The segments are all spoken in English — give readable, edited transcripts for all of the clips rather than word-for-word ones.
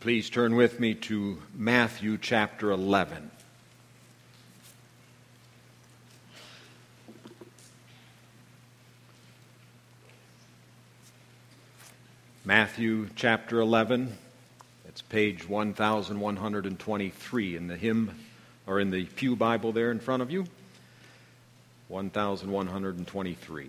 Please turn with me to Matthew chapter 11. Matthew chapter 11. It's page 1123 in the hymn or in the Pew Bible there in front of you. 1123.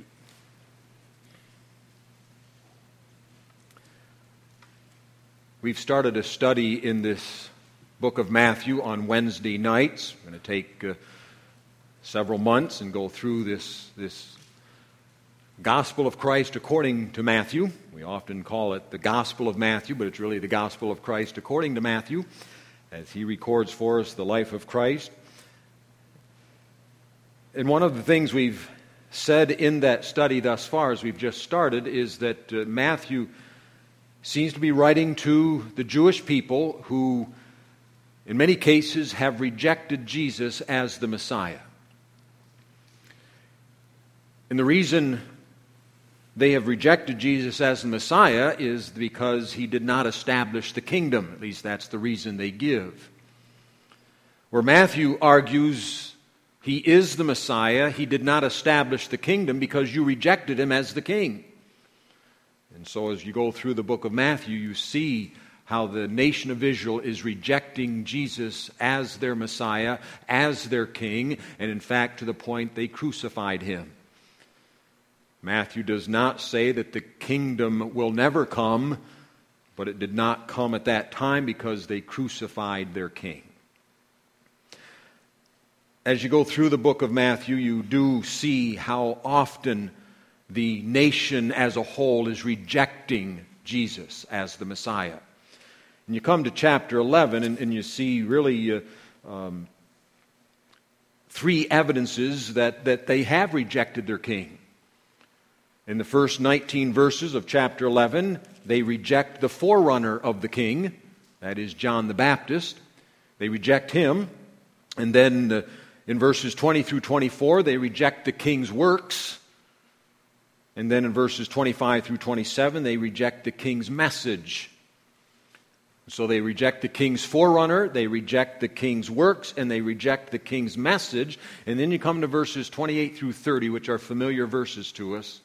We've started a study in this book of Matthew on Wednesday nights. We're going to take several months and go through this Gospel of Christ according to Matthew. We often call it the Gospel of Matthew, but it's really the Gospel of Christ according to Matthew, as he records for us the life of Christ. And one of the things we've said in that study thus far, as we've just started, is that Matthew seems to be writing to the Jewish people who, in many cases, have rejected Jesus as the Messiah. And the reason they have rejected Jesus as the Messiah is because he did not establish the kingdom. At least that's the reason they give. Where Matthew argues he is the Messiah, he did not establish the kingdom because you rejected him as the king. And so as you go through the book of Matthew, you see how the nation of Israel is rejecting Jesus as their Messiah, as their king, and in fact to the point they crucified him. Matthew does not say that the kingdom will never come, but it did not come at that time because they crucified their king. As you go through the book of Matthew, you do see how often the nation as a whole is rejecting Jesus as the Messiah. And you come to chapter 11 and you see really three evidences that they have rejected their king. In the first 19 verses of chapter 11, they reject the forerunner of the king, that is John the Baptist. They reject him. And then in verses 20 through 24, they reject the king's works. And then in verses 25 through 27, they reject the king's message. So they reject the king's forerunner, they reject the king's works, and they reject the king's message. And then you come to verses 28 through 30, which are familiar verses to us.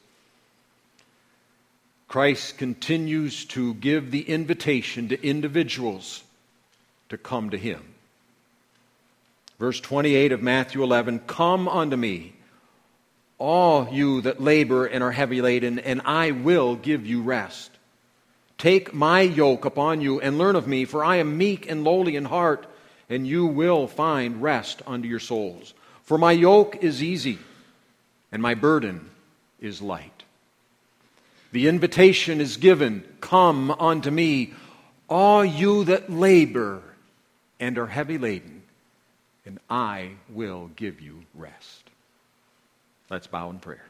Christ continues to give the invitation to individuals to come to him. Verse 28 of Matthew 11, "Come unto me, all you that labor and are heavy laden, and I will give you rest. Take my yoke upon you and learn of me, for I am meek and lowly in heart, and you will find rest unto your souls. For my yoke is easy, and my burden is light." The invitation is given, "Come unto me, all you that labor and are heavy laden, and I will give you rest." Let's bow in prayer.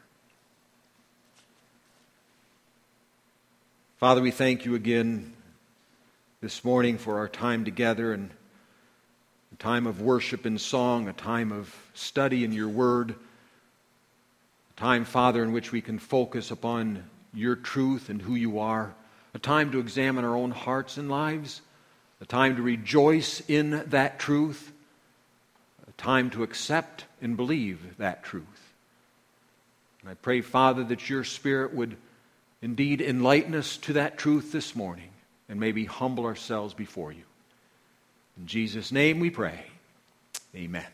Father, we thank you again this morning for our time together and a time of worship and song, a time of study in your word, a time, Father, in which we can focus upon your truth and who you are, a time to examine our own hearts and lives, a time to rejoice in that truth, a time to accept and believe that truth. And I pray, Father, that your Spirit would indeed enlighten us to that truth this morning and maybe humble ourselves before you. In Jesus' name we pray. Amen.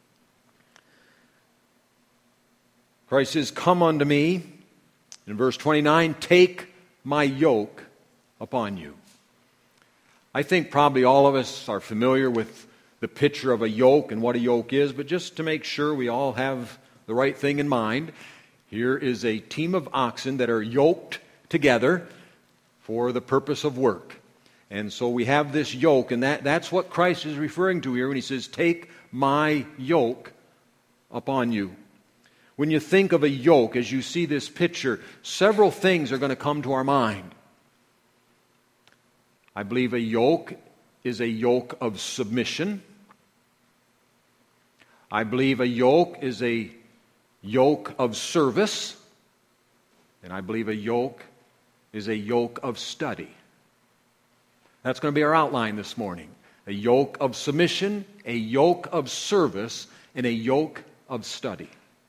Christ says, "Come unto me." In verse 29, "Take my yoke upon you." I think probably all of us are familiar with the picture of a yoke and what a yoke is, but just to make sure we all have the right thing in mind, here is a team of oxen that are yoked together for the purpose of work. And so we have this yoke, and that's what Christ is referring to here when he says, "Take my yoke upon you." When you think of a yoke, as you see this picture, several things are going to come to our mind. I believe a yoke is a yoke of submission. I believe a yoke is a yoke of service. And I believe a yoke is a yoke of study. That's going to be our outline this morning. A yoke of submission, a yoke of service, and a yoke of study.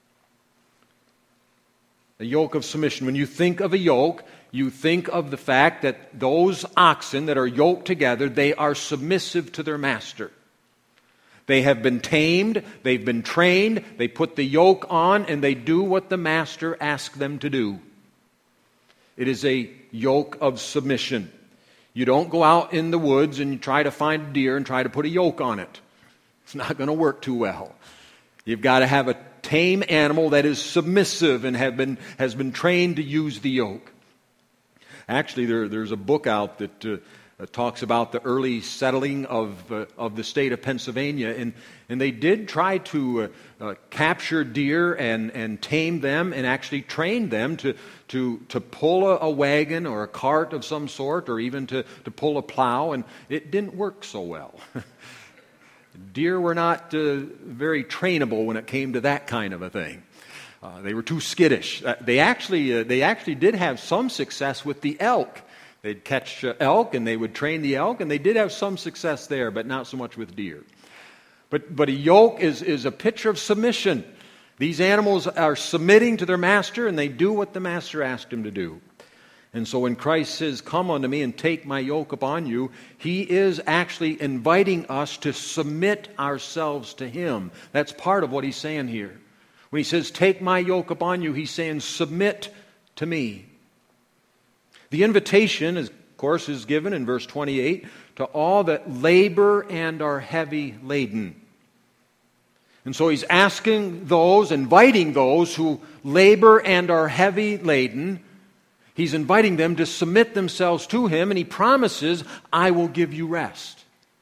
A yoke of submission. When you think of a yoke, you think of the fact that those oxen that are yoked together, they are submissive to their master. They have been tamed, they've been trained, they put the yoke on, and they do what the master asks them to do. It is a yoke of submission. You don't go out in the woods and you try to find a deer and try to put a yoke on it. It's not going to work too well. You've got to have a tame animal that is submissive and has been trained to use the yoke. Actually, there's a book out that talks about the early settling of the state of Pennsylvania, and they did try to capture deer and tame them and actually train them to pull a wagon or a cart of some sort, or even to pull a plow, and it didn't work so well. Deer were not very trainable when it came to that kind of a thing. They were too skittish. They actually did have some success with the elk. They'd catch elk and they would train the elk, and they did have some success there, but not so much with deer. But a yoke is a picture of submission. These animals are submitting to their master, and they do what the master asked them to do. And so when Christ says, "Come unto me and take my yoke upon you," He is actually inviting us to submit ourselves to Him. That's part of what He's saying here. When He says, "Take my yoke upon you," He's saying, submit to me. The invitation, of course, is given in verse 28 to all that labor and are heavy laden. And so He's asking those, inviting those who labor and are heavy laden, He's inviting them to submit themselves to Him, and He promises, "I will give you rest."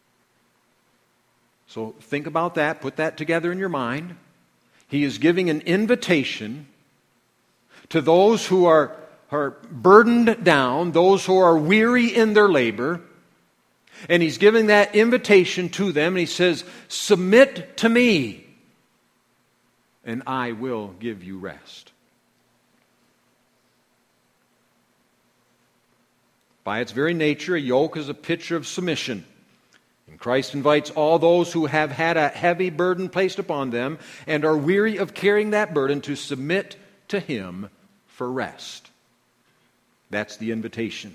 So think about that, put that together in your mind. He is giving an invitation to those who are burdened down, those who are weary in their labor, and He's giving that invitation to them, and He says, "Submit to me, and I will give you rest." By its very nature, a yoke is a picture of submission. And Christ invites all those who have had a heavy burden placed upon them and are weary of carrying that burden to submit to Him for rest. That's the invitation.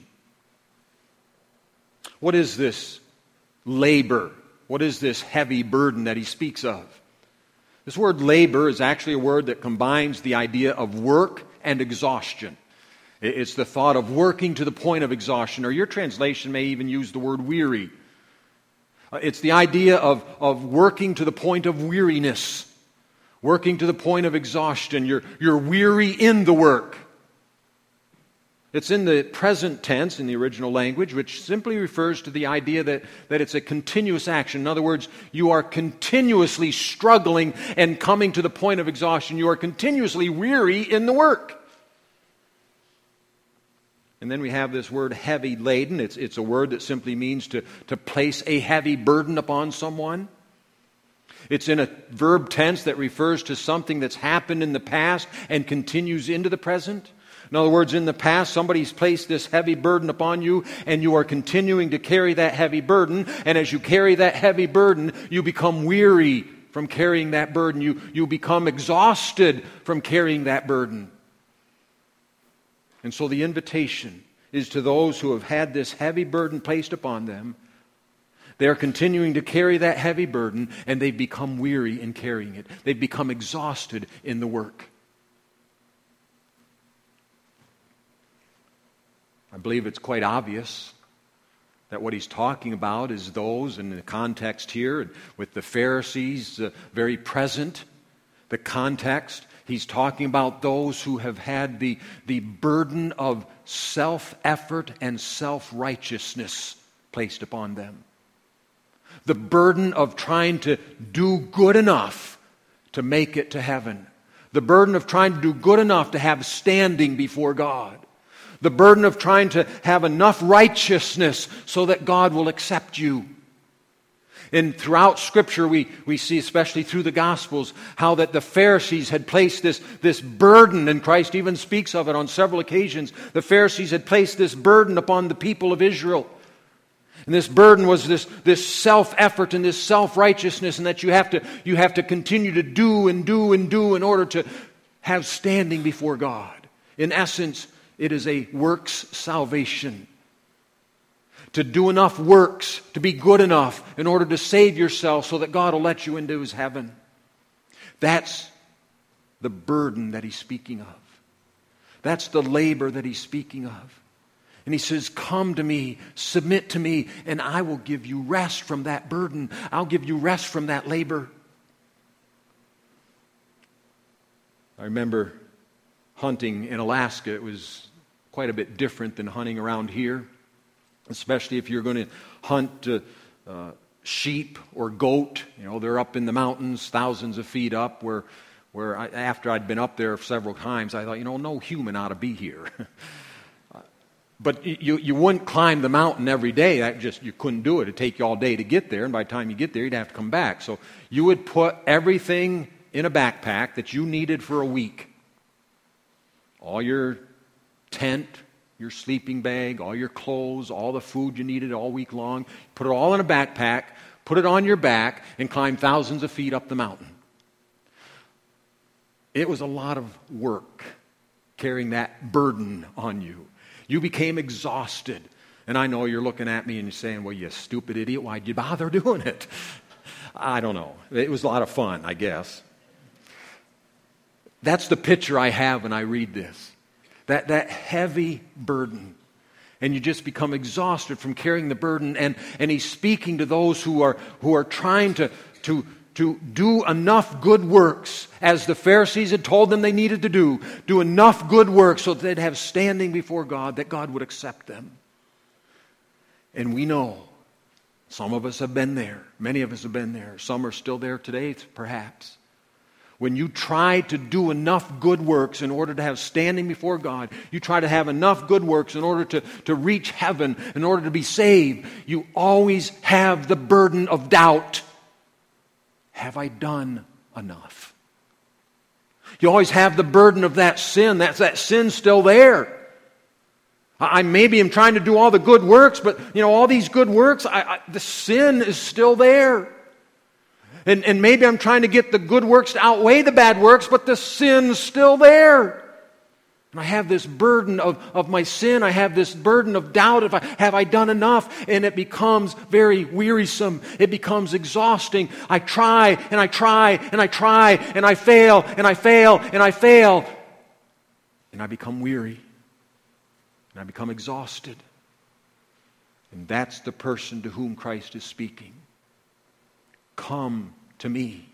What is this labor? What is this heavy burden that He speaks of? This word labor is actually a word that combines the idea of work and exhaustion. It's the thought of working to the point of exhaustion, or your translation may even use the word weary. It's the idea of working to the point of weariness, working to the point of exhaustion. You're weary in the work. It's in the present tense in the original language, which simply refers to the idea that it's a continuous action. In other words, you are continuously struggling and coming to the point of exhaustion. You are continuously weary in the work. And then we have this word heavy laden. It's a word that simply means to place a heavy burden upon someone. It's in a verb tense that refers to something that's happened in the past and continues into the present. In other words, in the past, somebody's placed this heavy burden upon you, and you are continuing to carry that heavy burden. And as you carry that heavy burden, you become weary from carrying that burden. You become exhausted from carrying that burden. And so the invitation is to those who have had this heavy burden placed upon them. They are continuing to carry that heavy burden, and they've become weary in carrying it. They've become exhausted in the work. I believe it's quite obvious that what he's talking about is those, in the context here, with the Pharisees very present, the context, he's talking about those who have had the burden of self-effort and self-righteousness placed upon them. The burden of trying to do good enough to make it to heaven. The burden of trying to do good enough to have standing before God. The burden of trying to have enough righteousness so that God will accept you. And throughout Scripture, we see, especially through the Gospels, how that the Pharisees had placed this burden, and Christ even speaks of it on several occasions. The Pharisees had placed this burden upon the people of Israel. And this burden was this self-effort and this self-righteousness, and that you have to continue to do and do and do in order to have standing before God. In essence, it is a works salvation. To do enough works, to be good enough in order to save yourself so that God will let you into His heaven. That's the burden that He's speaking of. That's the labor that He's speaking of. And He says, come to me, submit to me, and I will give you rest from that burden. I'll give you rest from that labor. I remember hunting in Alaska. It was quite a bit different than hunting around here, especially if you're going to hunt sheep or goat. They're up in the mountains, thousands of feet up, where after I'd been up there several times, I thought, no human ought to be here. But you wouldn't climb the mountain every day. You couldn't do it. It'd take you all day to get there, and by the time you get there, you'd have to come back. So you would put everything in a backpack that you needed for a week. All your tent, your sleeping bag, all your clothes, all the food you needed all week long. Put it all in a backpack, put it on your back, and climb thousands of feet up the mountain. It was a lot of work carrying that burden on you. You became exhausted. And I know you're looking at me and you're saying, well, you stupid idiot, why'd you bother doing it? I don't know. It was a lot of fun, I guess. That's the picture I have when I read this. That heavy burden. And you just become exhausted from carrying the burden. And He's speaking to those who are trying to do enough good works, as the Pharisees had told them they needed to do enough good works so that they'd have standing before God, that God would accept them. And we know, some of us have been there, many of us have been there, some are still there today, perhaps. When you try to do enough good works in order to have standing before God, you try to have enough good works in order to reach heaven, in order to be saved, you always have the burden of doubt. Have I done enough? You always have the burden of that sin. That sin's still there. I maybe am trying to do all the good works, but all these good works, the sin is still there. And maybe I'm trying to get the good works to outweigh the bad works, but the sin's still there. And I have this burden of my sin. I have this burden of doubt. Have I done enough? And it becomes very wearisome. It becomes exhausting. I try and I try and I try and I fail and I fail and I fail. And I become weary. And I become exhausted. And that's the person to whom Christ is speaking. Come to me.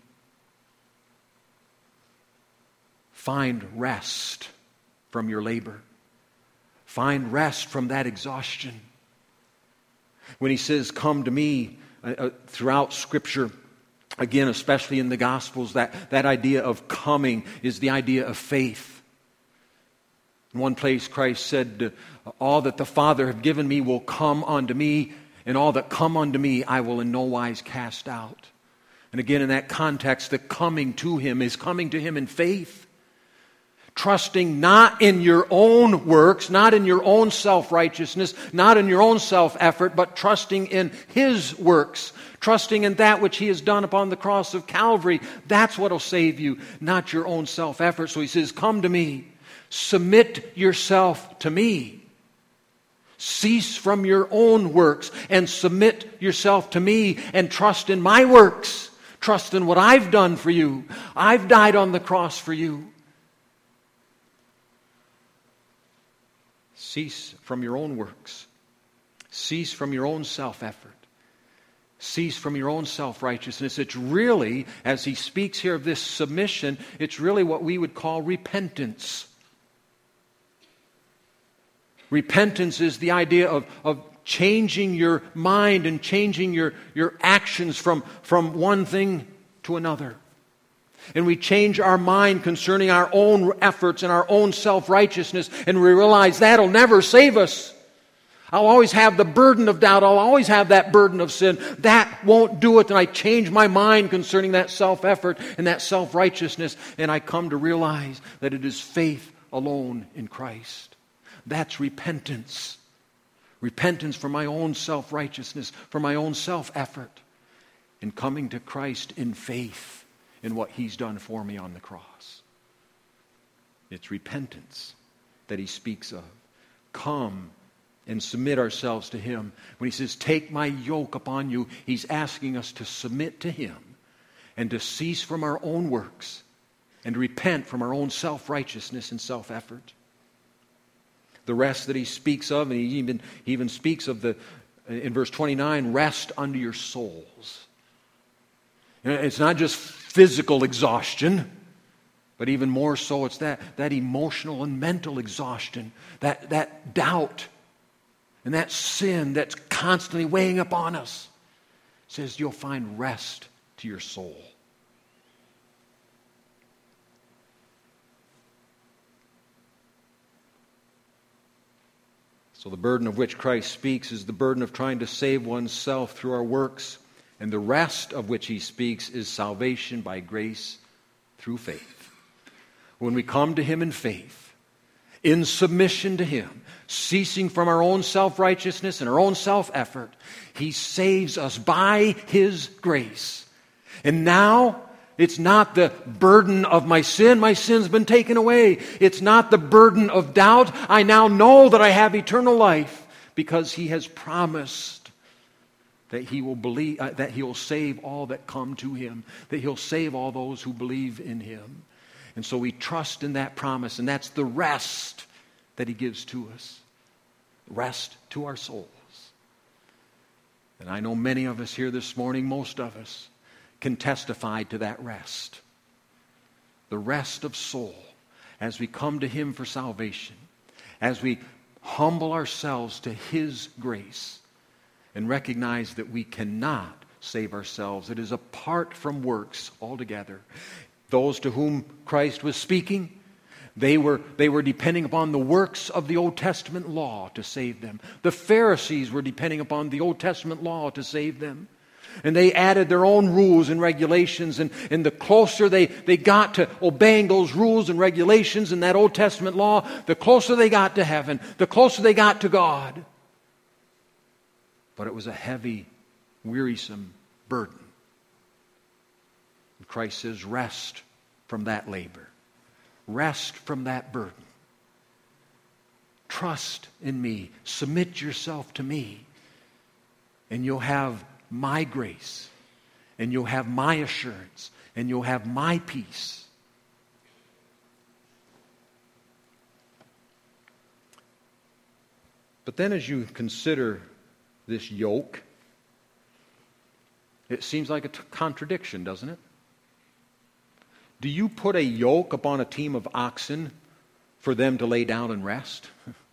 Find rest from your labor. Find rest from that exhaustion. When He says, come to me, throughout Scripture, again, especially in the Gospels, that idea of coming is the idea of faith. In one place, Christ said, all that the Father have given me will come unto me, and all that come unto me I will in no wise cast out. And again, in that context, the coming to Him is coming to Him in faith. Trusting not in your own works, not in your own self-righteousness, not in your own self-effort, but trusting in His works. Trusting in that which He has done upon the cross of Calvary. That's what will save you, not your own self-effort. So He says, come to me. Submit yourself to me. Cease from your own works and submit yourself to me and trust in my works. Trust in what I've done for you. I've died on the cross for you. Cease from your own works. Cease from your own self-effort. Cease from your own self-righteousness. It's really, as he speaks here of this submission, it's really what we would call repentance. Repentance is the idea of changing your mind and changing your actions from one thing to another. And we change our mind concerning our own efforts and our own self-righteousness, and we realize that'll never save us. I'll always have the burden of doubt. I'll always have that burden of sin. That won't do it. And I change my mind concerning that self-effort and that self-righteousness, and I come to realize that it is faith alone in Christ. That's repentance. Repentance for my own self-righteousness, for my own self-effort, and coming to Christ in faith in what He's done for me on the cross. It's repentance that He speaks of. Come and submit ourselves to Him. When He says, take my yoke upon you, He's asking us to submit to Him and to cease from our own works and to repent from our own self-righteousness and self-effort. The rest that He speaks of, and He even speaks of in verse 29, rest unto your souls. It's not just physical exhaustion, but even more so, it's that emotional and mental exhaustion, that doubt, and that sin that's constantly weighing upon us. It says you'll find rest to your soul. So the burden of which Christ speaks is the burden of trying to save oneself through our works, and the rest of which He speaks is salvation by grace through faith. When we come to Him in faith, in submission to Him, ceasing from our own self-righteousness and our own self-effort, He saves us by His grace. And now, it's not the burden of my sin. My sin's been taken away. It's not the burden of doubt. I now know that I have eternal life because He has promised that He will believe, that He will save all that come to Him, that He'll save all those who believe in Him. And so we trust in that promise, and that's the rest that He gives to us. Rest to our souls. And I know many of us here this morning, most of us, can testify to that rest. The rest of soul as we come to Him for salvation, as we humble ourselves to His grace and recognize that we cannot save ourselves. It is apart from works altogether. Those to whom Christ was speaking, they were depending upon the works of the Old Testament law to save them. The Pharisees were depending upon the Old Testament law to save them. And they added their own rules and regulations, and the closer they got to obeying those rules and regulations in that Old Testament law, the closer they got to heaven, the closer they got to God. But it was a heavy, wearisome burden. And Christ says, rest from that labor. Rest from that burden. Trust in me. Submit yourself to me. And you'll have my grace. And you'll have my assurance. And you'll have my peace. But then as you consider this yoke, it seems like a contradiction, doesn't it? Do you put a yoke upon a team of oxen for them to lay down and rest?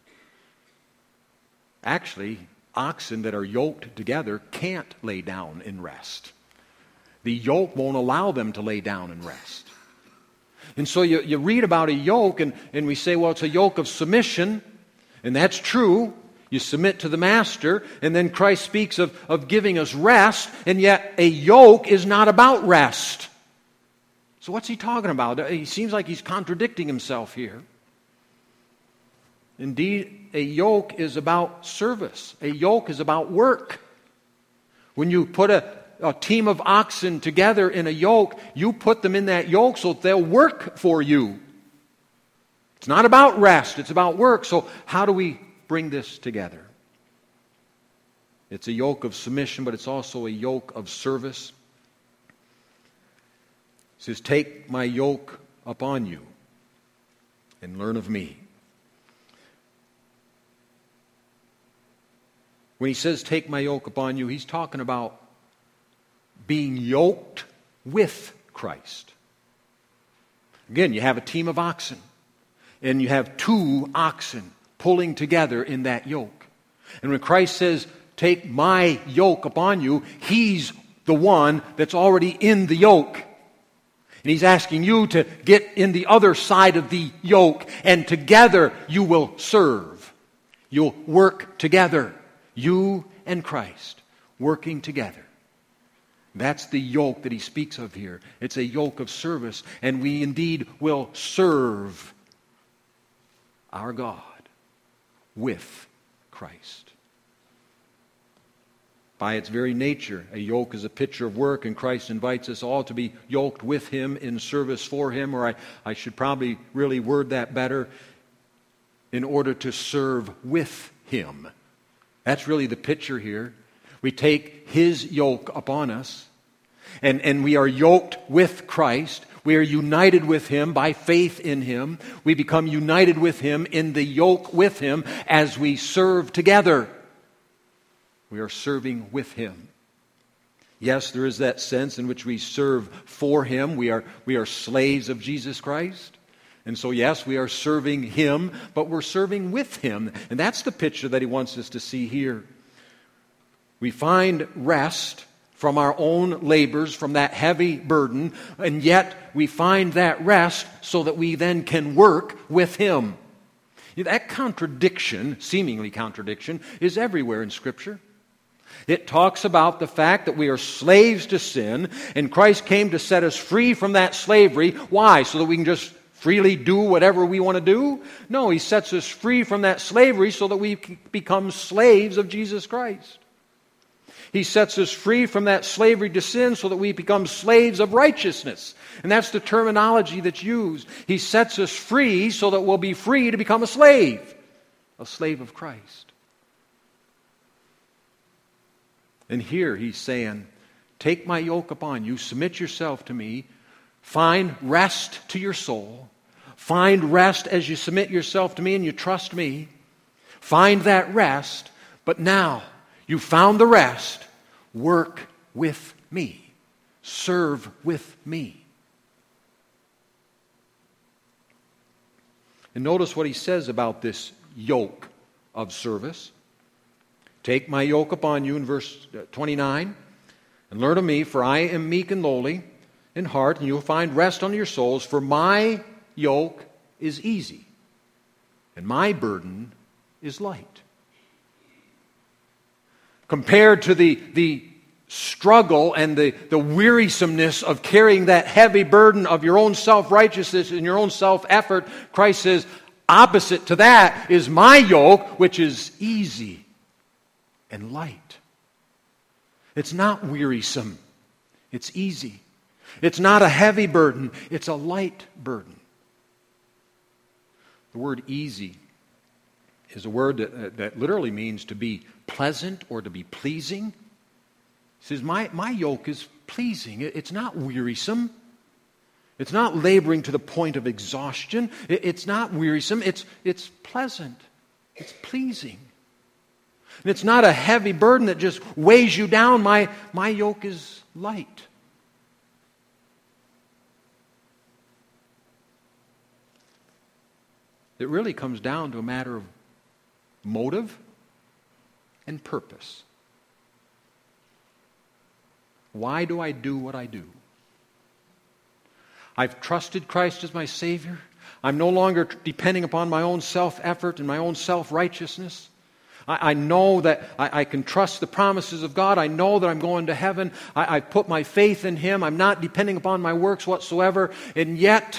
Actually, oxen that are yoked together can't lay down and rest. The yoke won't allow them to lay down and rest. And so you read about a yoke and we say, well, it's a yoke of submission, and that's true. You submit to the master, and then Christ speaks of giving us rest, and yet a yoke is not about rest. So what's He talking about? He seems like He's contradicting Himself here. Indeed, a yoke is about service. A yoke is about work. When you put a team of oxen together in a yoke, you put them in that yoke so that they'll work for you. It's not about rest, it's about work. So how do we bring this together? It's a yoke of submission, but it's also a yoke of service. It says, take my yoke upon you and learn of me. When He says, take my yoke upon you, He's talking about being yoked with Christ. Again, you have a team of oxen, and you have two oxen pulling together in that yoke. And when Christ says, take my yoke upon you, He's the one that's already in the yoke. And He's asking you to get in the other side of the yoke, and together you will serve. You'll work together. You and Christ working together. That's the yoke that He speaks of here. It's a yoke of service, and we indeed will serve our God with Christ. by its very nature. A yoke is a picture of work, and Christ invites us all to be yoked with Him in service for Him, or I should probably really word that better, in order to serve with Him. That's really the picture here. We take His yoke upon us, and we are yoked with Christ. We are united with Him by faith in Him. We become united with Him in the yoke with Him as we serve together. We are serving with Him. Yes, there is that sense in which we serve for Him. We are slaves of Jesus Christ. And so, yes, we are serving Him, but we're serving with Him. And that's the picture that He wants us to see here. We find rest from our own labors, from that heavy burden, and yet we find that rest so that we then can work with Him. That contradiction, seemingly contradiction, is everywhere in Scripture. It talks about the fact that we are slaves to sin, and Christ came to set us free from that slavery. Why? So that we can just freely do whatever we want to do? No, He sets us free from that slavery so that we become slaves of Jesus Christ. He sets us free from that slavery to sin so that we become slaves of righteousness. And that's the terminology that's used. He sets us free so that we'll be free to become a slave of Christ. And here He's saying, take my yoke upon you, submit yourself to me, find rest to your soul, find rest as you submit yourself to me and you trust me. Find that rest, but now you found the rest. Work with me. Serve with me. And notice what He says about this yoke of service. Take my yoke upon you in verse 29 and learn of me, for I am meek and lowly in heart, and you will find rest unto your souls. For my yoke is easy and my burden is light. Compared to the struggle and the wearisomeness of carrying that heavy burden of your own self-righteousness and your own self-effort, Christ says, opposite to that is my yoke, which is easy and light. It's not wearisome. It's easy. It's not a heavy burden. It's a light burden. The word easy is a word that literally means to be pleasant or to be pleasing. He says, my yoke is pleasing. It's not wearisome. It's not laboring to the point of exhaustion. It's not wearisome. It's pleasant. It's pleasing. And it's not a heavy burden that just weighs you down. My yoke is light. It really comes down to a matter of motive and purpose. Why do I do what I do? I've trusted Christ as my Savior. I'm no longer depending upon my own self-effort and my own self-righteousness. I know that I can trust the promises of God. I know that I'm going to heaven. I've put my faith in Him. I'm not depending upon my works whatsoever. And yet,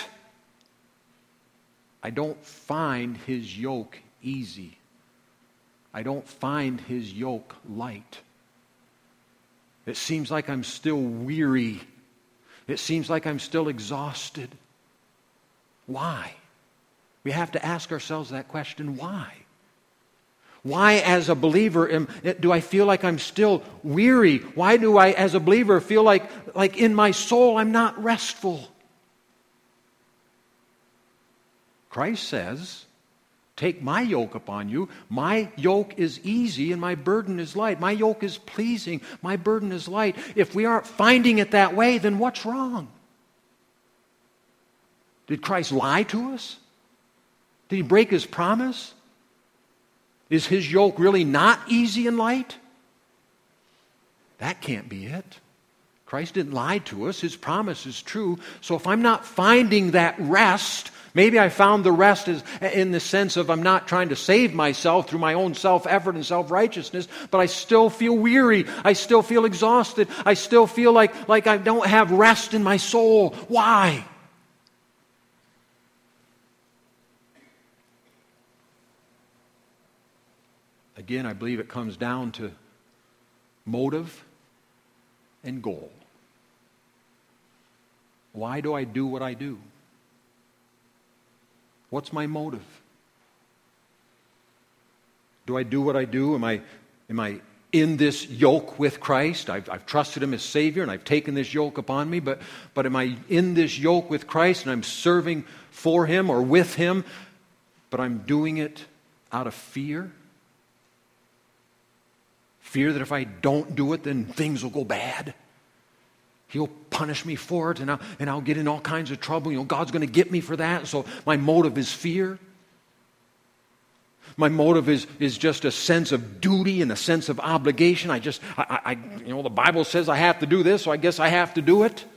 I don't find His yoke easy. I don't find His yoke light. It seems like I'm still weary. It seems like I'm still exhausted. Why? We have to ask ourselves that question, why? Why, as a believer, do I feel like I'm still weary? Why do I, as a believer, feel like in my soul I'm not restful? Christ says, take my yoke upon you. My yoke is easy and my burden is light. My yoke is pleasing. My burden is light. If we aren't finding it that way, then what's wrong? Did Christ lie to us? Did He break His promise? Is His yoke really not easy and light? That can't be it. Christ didn't lie to us. His promise is true. So if I'm not finding that rest, maybe I found the rest is in the sense of I'm not trying to save myself through my own self-effort and self-righteousness, but I still feel weary. I still feel exhausted. I still feel like I don't have rest in my soul. Why? Again, I believe it comes down to motive and goal. Why do I do what I do? What's my motive? Do I do what I do? Am I in this yoke with Christ? I've trusted Him as Savior and I've taken this yoke upon me, but am I in this yoke with Christ and I'm serving for Him or with Him, but I'm doing it out of fear? Fear that if I don't do it, then things will go bad. He'll punish me for it and I'll get in all kinds of trouble. God's going to get me for that. So my motive is fear. My motive is just a sense of duty and a sense of obligation. The Bible says I have to do this, so I guess I have to do it.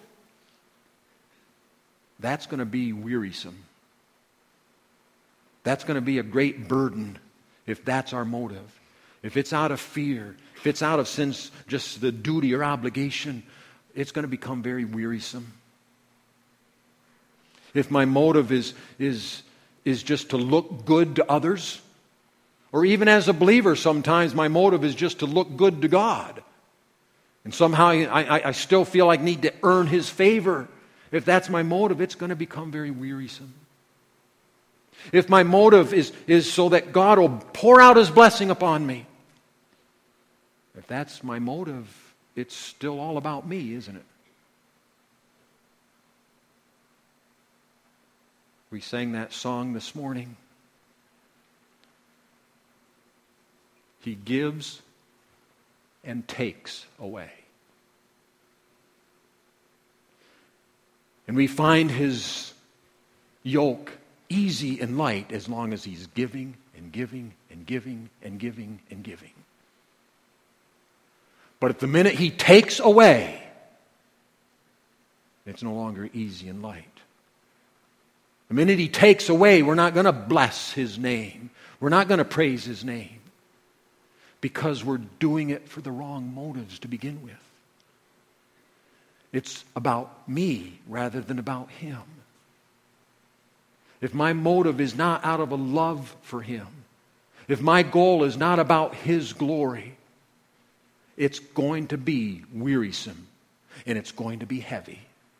That's going to be wearisome. That's going to be a great burden if that's our motive. If it's out of fear, if it's out of sense, just the duty or obligation, it's going to become very wearisome. If my motive is just to look good to others, or even as a believer, sometimes my motive is just to look good to God. And somehow I still feel I need to earn His favor. If that's my motive, it's going to become very wearisome. If my motive is so that God will pour out His blessing upon me, if that's my motive, it's still all about me, isn't it? We sang that song this morning. He gives and takes away. And we find His yoke easy and light as long as He's giving and giving and giving and giving and giving. But at the minute He takes away, it's no longer easy and light. The minute He takes away, we're not going to bless His name. We're not going to praise His name. Because we're doing it for the wrong motives to begin with. It's about me rather than about Him. If my motive is not out of a love for Him, if my goal is not about His glory, it's going to be wearisome and it's going to be heavy.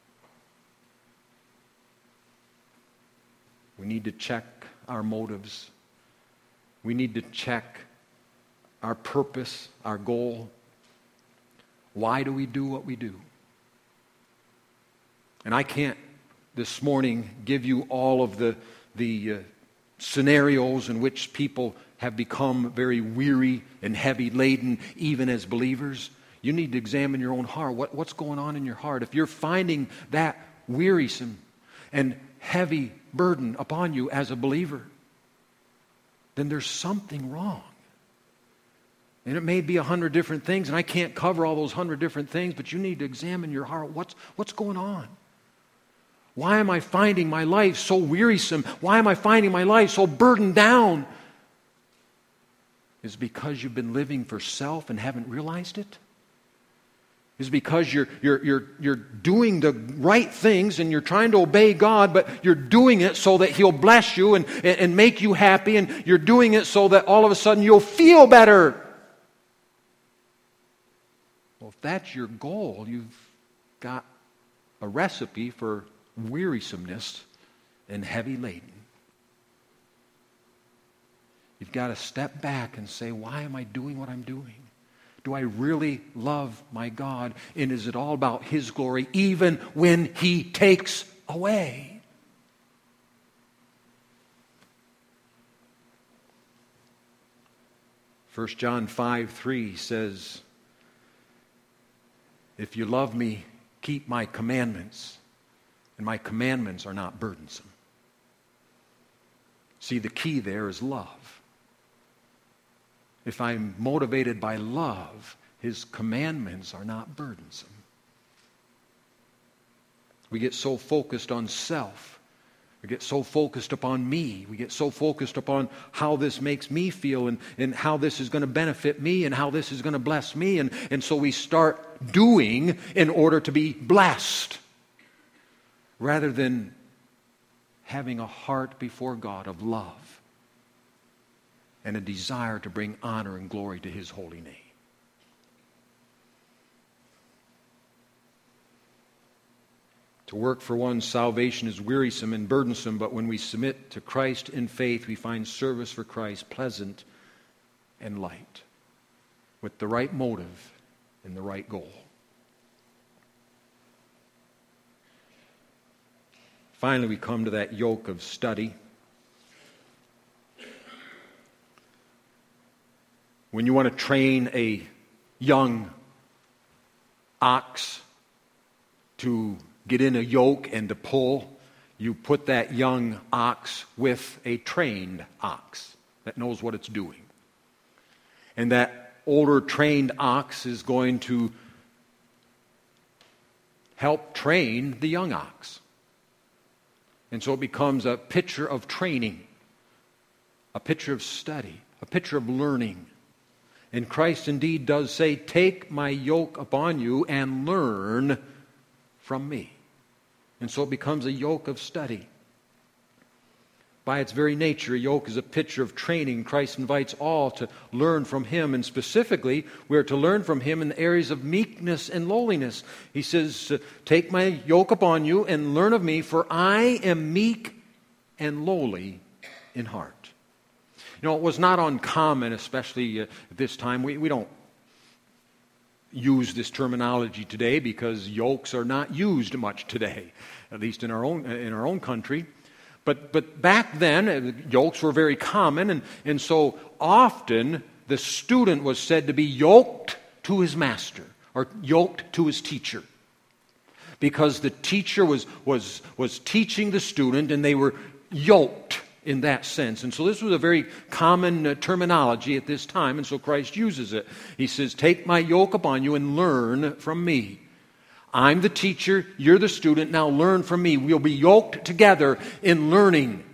We need to check our motives. We need to check our purpose, our goal. Why do we do what we do? And I can't this morning give you all of the scenarios in which people have become very weary and heavy laden, even as believers. You need to examine your own heart. What's going on in your heart? If you're finding that wearisome and heavy burden upon you as a believer, then there's something wrong. And it may be 100 different things, and I can't cover all those 100 different things, but you need to examine your heart. What's going on? Why am I finding my life so wearisome? Why am I finding my life so burdened down? Is it because you've been living for self and haven't realized it? Is it because you're doing the right things and you're trying to obey God, but you're doing it so that He'll bless you and make you happy, and you're doing it so that all of a sudden you'll feel better? Well, if that's your goal, you've got a recipe for wearisomeness and heavy laden. You've got to step back and say, why am I doing what I'm doing? Do I really love my God? And is it all about His glory even when He takes away? First John 5:3 says, if you love me, keep my commandments, and my commandments are not burdensome. See, the key there is love. If I'm motivated by love, His commandments are not burdensome. We get so focused on self. We get so focused upon me. We get so focused upon how this makes me feel and how this is going to benefit me and how this is going to bless me. And so we start doing in order to be blessed rather than having a heart before God of love and a desire to bring honor and glory to His holy name. To work for one's salvation is wearisome and burdensome, but when we submit to Christ in faith, we find service for Christ pleasant and light, with the right motive and the right goal. Finally, we come to that yoke of study. When you want to train a young ox to get in a yoke and to pull, you put that young ox with a trained ox that knows what it's doing. And that older trained ox is going to help train the young ox. And so it becomes a picture of training, a picture of study, a picture of learning. And Christ indeed does say, "Take my yoke upon you and learn from me." And so it becomes a yoke of study. By its very nature, a yoke is a picture of training. Christ invites all to learn from Him, and specifically, we are to learn from Him in the areas of meekness and lowliness. He says, "Take my yoke upon you and learn of me, for I am meek and lowly in heart." You know, it was not uncommon, especially at this time. We don't use this terminology today because yokes are not used much today, at least in our own country. But back then, yokes were very common, and so often the student was said to be yoked to his master or yoked to his teacher, because the teacher was teaching the student, and they were yoked in that sense. And so this was a very common terminology at this time, and so Christ uses it. He says, "Take my yoke upon you and learn from me." I'm the teacher, you're the student, now learn from me. We'll be yoked together in learning.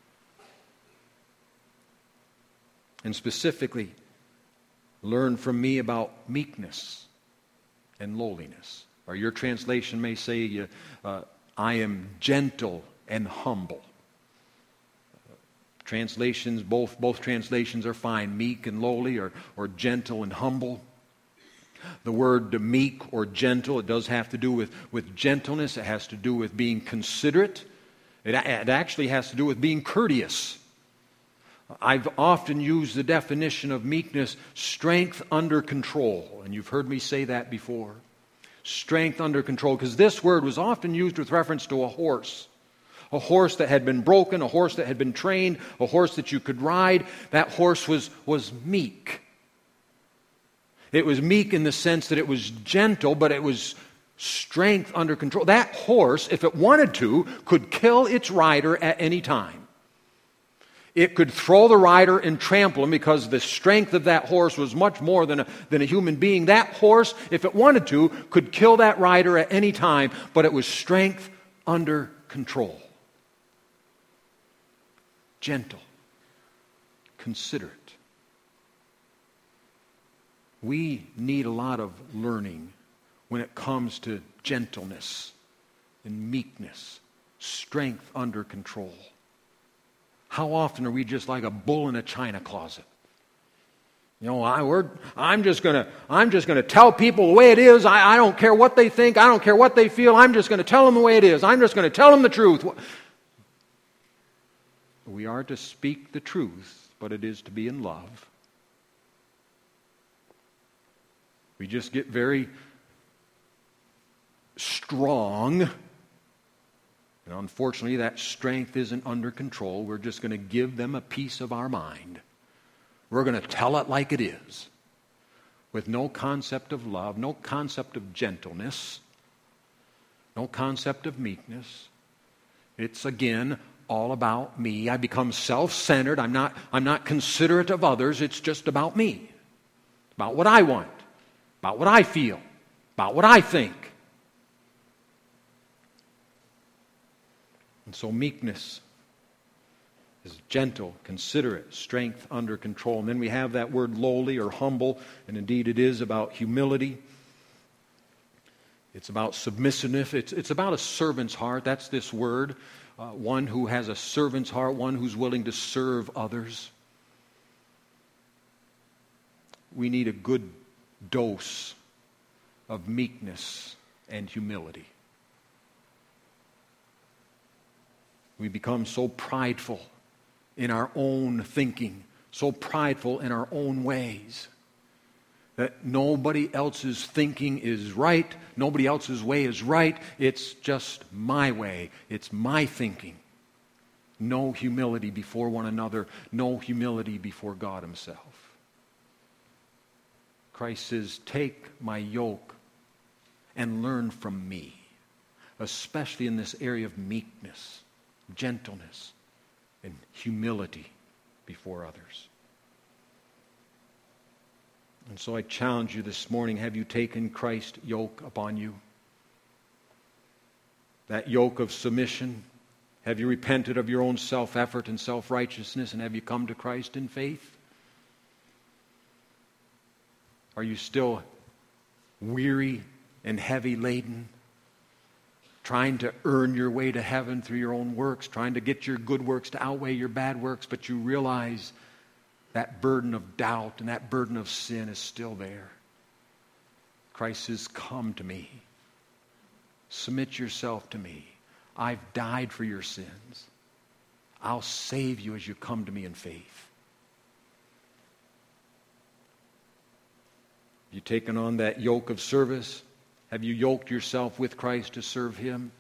And specifically, learn from me about meekness and lowliness. Or your translation may say, I am gentle and humble. Translations, both translations are fine. Meek and lowly, or gentle and humble. The word meek or gentle, it does have to do with gentleness. It has to do with being considerate. It actually has to do with being courteous. I've often used the definition of meekness, strength under control. And you've heard me say that before. Strength under control. Because this word was often used with reference to a horse. A horse that had been broken, a horse that had been trained, a horse that you could ride. That horse was meek. It was meek in the sense that it was gentle, but it was strength under control. That horse, if it wanted to, could kill its rider at any time. It could throw the rider and trample him because the strength of that horse was much more than a human being. That horse, if it wanted to, could kill that rider at any time, but it was strength under control. Gentle, considerate. We need a lot of learning when it comes to gentleness and meekness, strength under control. How often are we just like a bull in a china closet? You know, I'm just gonna tell people the way it is. I don't care what they think. I don't care what they feel. I'm just going to tell them the way it is. I'm just going to tell them the truth. We are to speak the truth, but it is to be in love. We just get very strong, and unfortunately that strength isn't under control. We're just going to give them a piece of our mind. We're going to tell it like it is, with no concept of love, no concept of gentleness, no concept of meekness. It's, again, all about me. I become self-centered. I'm not considerate of others. It's just about me, about what I want, about what I feel, about what I think. And so meekness is gentle, considerate, strength under control. And then we have that word lowly or humble, and indeed it is about humility. It's about submissiveness. It's about a servant's heart. That's this word. One who has a servant's heart, one who's willing to serve others. We need a good dose of meekness and humility. We become so prideful in our own thinking, so prideful in our own ways, that nobody else's thinking is right, nobody else's way is right, it's just my way, it's my thinking. No humility before one another, no humility before God Himself. Christ says, take my yoke and learn from me, especially in this area of meekness, gentleness, and humility before others. And so I challenge you this morning, have you taken Christ's yoke upon you? That yoke of submission? Have you repented of your own self-effort and self-righteousness, and have you come to Christ in faith? Are you still weary and heavy laden, trying to earn your way to heaven through your own works, trying to get your good works to outweigh your bad works, but you realize that burden of doubt and that burden of sin is still there? Christ says, come to me. Submit yourself to me. I've died for your sins. I'll save you as you come to me in faith. Have you taken on that yoke of service? Have you yoked yourself with Christ to serve Him?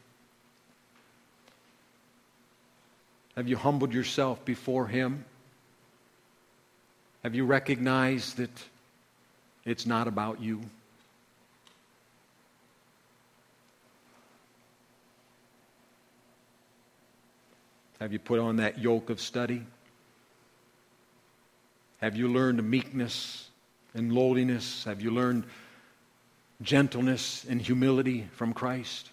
Have you humbled yourself before Him? Have you recognized that it's not about you? Have you put on that yoke of study? Have you learned meekness and lowliness? Have you learned gentleness and humility from Christ?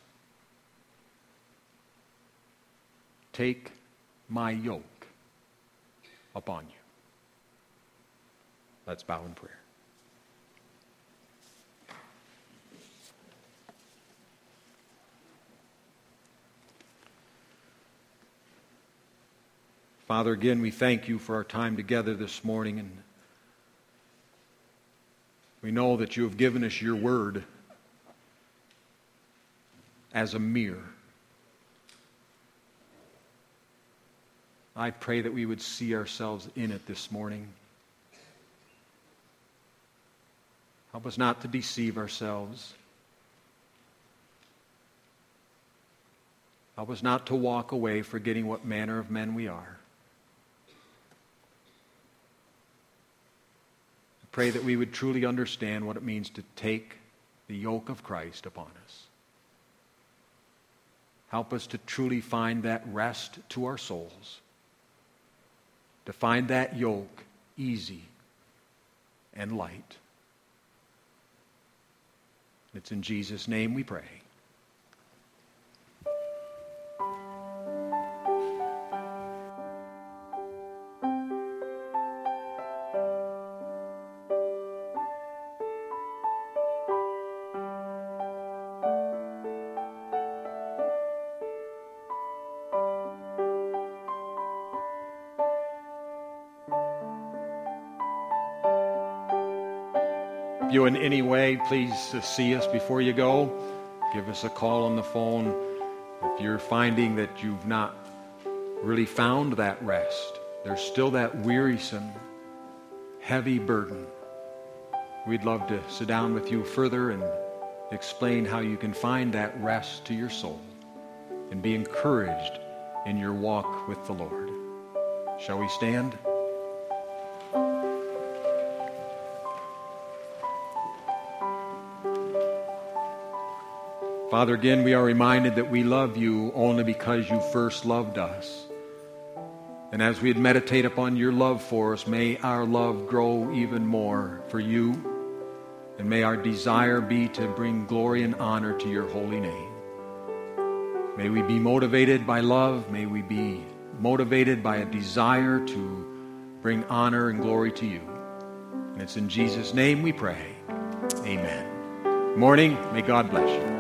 Take my yoke upon you. Let's bow in prayer. Father, again, we thank you for our time together this morning, and we know that you have given us your word as a mirror. I pray that we would see ourselves in it this morning. Help us not to deceive ourselves. Help us not to walk away forgetting what manner of men we are. I pray that we would truly understand what it means to take the yoke of Christ upon us. Help us to truly find that rest to our souls, to find that yoke easy and light. It's in Jesus' name we pray. If you in any way, please see us before you go. Give us a call on the phone. If you're finding that you've not really found that rest, there's still that wearisome, heavy burden, we'd love to sit down with you further and explain how you can find that rest to your soul and be encouraged in your walk with the Lord. Shall we stand? Father, again, we are reminded that we love you only because you first loved us. And as we meditate upon your love for us, may our love grow even more for you. And may our desire be to bring glory and honor to your holy name. May we be motivated by love. May we be motivated by a desire to bring honor and glory to you. And it's in Jesus' name we pray. Amen. Good morning. May God bless you.